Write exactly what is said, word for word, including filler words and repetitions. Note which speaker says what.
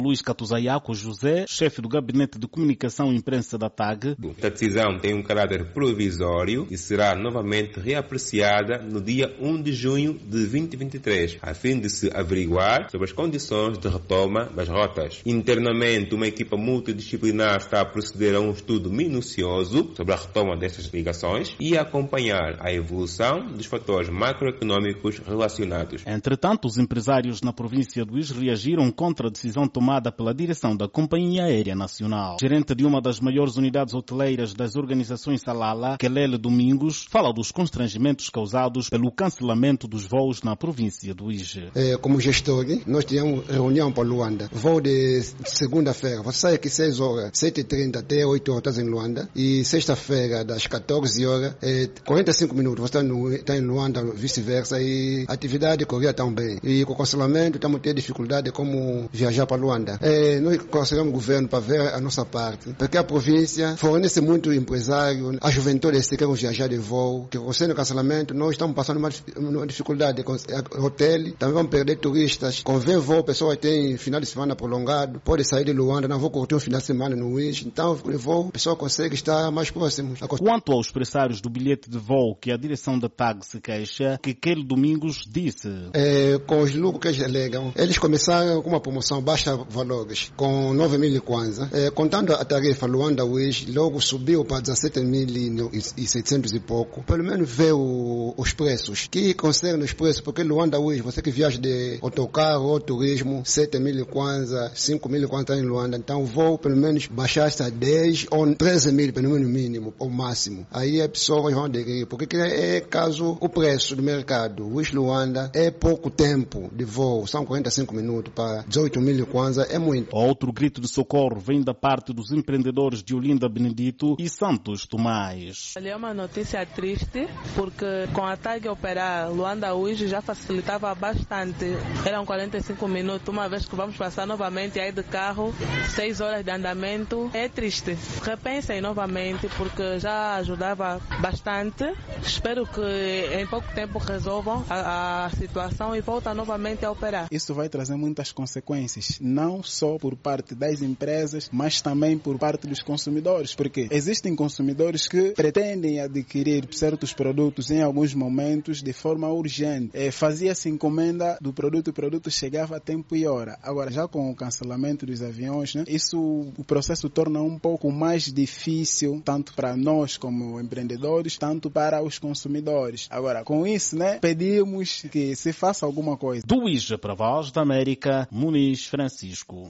Speaker 1: Luís Catuzayaco José, chefe do Gabinete de Comunicação e Imprensa da T A G.
Speaker 2: A decisão tem um caráter provisório e será novamente reapreciada no dia primeiro de junho de dois mil e vinte e três, a fim de se averiguar sobre as condições de retoma das rotas. Internamente, uma equipa multidisciplinar está a proceder a um estudo minucioso sobre a retoma destas ligações e a acompanhar a evolução dos fatores macroeconômicos relacionados.
Speaker 1: Entretanto, os empresários na província do Uís reagiram contra a decisão tomada pela direção da Companhia Aérea Nacional. Gerente de uma das maiores unidades hoteleiras das organizações Salala, Kelele Domingos, fala dos constrangimentos causados pelo cancelamento dos voos na província do Uís.
Speaker 3: É, como gestor, nós tínhamos reunião para Luanda. Voo de segunda-feira. Você sai aqui seis horas, sete e trinta até oito horas em Luanda. E sexta-feira, das quatorze horas, é, quarenta e cinco minutos. Você está, no, está em Luanda, vice-versa. E a atividade corria tão bem. E com o cancelamento, estamos tendo dificuldade como viajar para Luanda. É, nós aconselhamos o governo para ver a nossa parte, porque a província fornece muito empresário, a juventude que quer viajar de voo, que com o cancelamento nós estamos passando uma, uma dificuldade com o hotel, também vamos perder turistas, convém voo, pessoas têm final de semana prolongado, pode sair de Luanda, não vou curtir um final de semana no Uís, então o voo, a pessoa consegue estar mais próximo.
Speaker 1: Quanto aos pressários do bilhete de voo que a direção da T A G se queixa, que Kelele Domingos disse.
Speaker 3: É, com os lucros que eles alegam, eles começaram com uma promoção baixa valores, com nove mil kwanza. É, contando a tarifa Luanda-Uís, logo subiu para dezessete mil e setecentos e pouco. Pelo menos vê o, os preços. Que concerne os preços, porque Luanda-Uís, você que viaja de autocarro ou turismo, sete mil kwanza, cinco mil kwanza em Luanda. Então vou pelo menos baixar a dez ou treze mil, pelo menos mínimo, ou máximo. Aí as pessoas vão aderir, porque é caso o preço do mercado. Uís-Luanda é pouco tempo de voo, são quarenta e cinco minutos para dezoito mil kwanza. É muito.
Speaker 1: Outro grito de socorro vem da parte dos empreendedores de Olinda Benedito e Santos Tomás.
Speaker 4: É uma notícia triste, porque com a T A G operar Luanda-Uís já facilitava bastante. Eram quarenta e cinco minutos, uma vez que vamos passar novamente aí de carro, seis horas de andamento. É triste. Repensem novamente, porque já ajudava bastante. Espero que em pouco tempo resolvam a, a situação e voltem novamente a operar.
Speaker 5: Isso vai trazer muitas consequências, não só por parte das empresas, mas também por parte dos consumidores, porque existem consumidores que pretendem adquirir certos produtos em alguns momentos de forma urgente. É, fazia-se encomenda do produto, o produto chegava a tempo e hora. Agora, já com o cancelamento dos aviões, né, isso, o processo torna um pouco mais difícil, tanto para nós como empreendedores, tanto para os consumidores. Agora, com isso, né, pedimos que se faça alguma coisa.
Speaker 1: Do Uís para a Voz da América, Muniz Francisco.